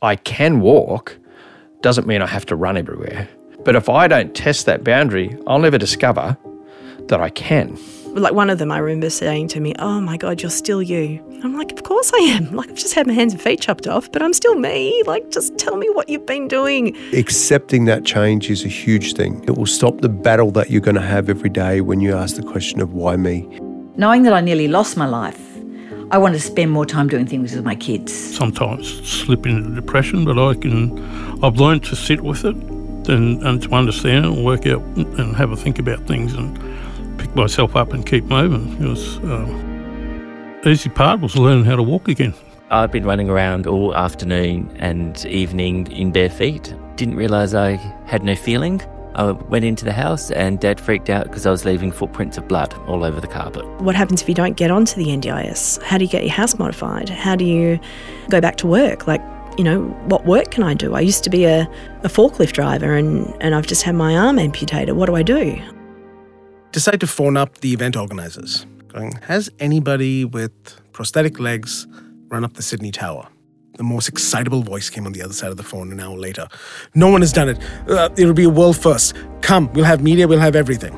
I can walk doesn't mean I have to run everywhere. But if I don't test that boundary, I'll never discover that I can. Like one of them, I remember saying to me, "Oh my God, you're still you." I'm like, "Of course I am. Like, I've just had my hands and feet chopped off, but I'm still me. Like, just tell me what you've been doing." Accepting that change is a huge thing. It will stop the battle that you're going to have every day when you ask the question of why me. Knowing that I nearly lost my life, I wanted to spend more time doing things with my kids. Sometimes slip into depression, but I've learned to sit with it and to understand and work out and have a think about things and pick myself up and keep moving. Because the easy part was learning how to walk again. I've been running around all afternoon and evening in bare feet. Didn't realise I had no feeling. I went into the house and Dad freaked out because I was leaving footprints of blood all over the carpet. What happens if you don't get onto the NDIS? How do you get your house modified? How do you go back to work? Like, you know, what work can I do? I used to be a forklift driver and I've just had my arm amputated. What do I do? Decide to phone up the event organisers, going, "Has anybody with prosthetic legs run up the Sydney Tower?" The most excitable voice came on the other side of the phone an hour later. "No one has done it. It'll be a world first. Come, we'll have media, we'll have everything."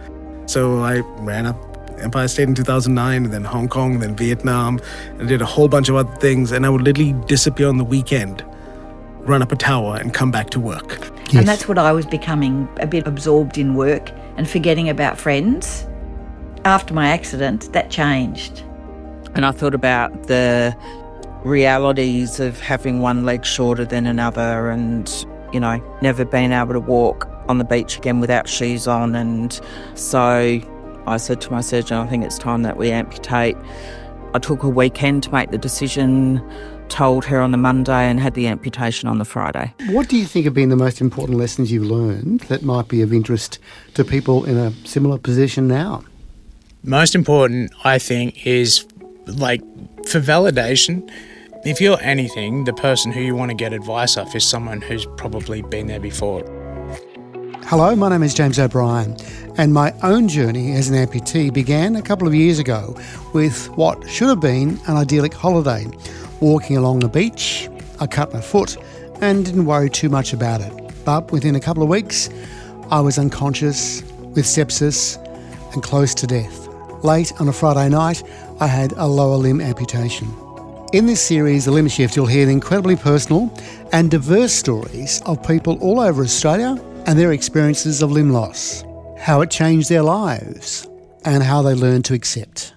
So I ran up Empire State in 2009, and then Hong Kong, then Vietnam, and did a whole bunch of other things. And I would literally disappear on the weekend, run up a tower, and come back to work. Yes. And that's what I was becoming, a bit absorbed in work and forgetting about friends. After my accident, that changed. And I thought about the realities of having one leg shorter than another and, you know, never being able to walk on the beach again without shoes on. And so I said to my surgeon, "I think it's time that we amputate." I took a weekend to make the decision, told her on the Monday and had the amputation on the Friday. What do you think have been the most important lessons you've learned that might be of interest to people in a similar position now? Most important, I think, is like for validation. If you're anything, the person who you want to get advice of is someone who's probably been there before. Hello, my name is James O'Brien, and my own journey as an amputee began a couple of years ago with what should have been an idyllic holiday. Walking along the beach, I cut my foot and didn't worry too much about it. But within a couple of weeks, I was unconscious with sepsis and close to death. Late on a Friday night, I had a lower limb amputation. In this series, The Limb Shift, you'll hear the incredibly personal and diverse stories of people all over Australia and their experiences of limb loss, how it changed their lives, and how they learned to accept.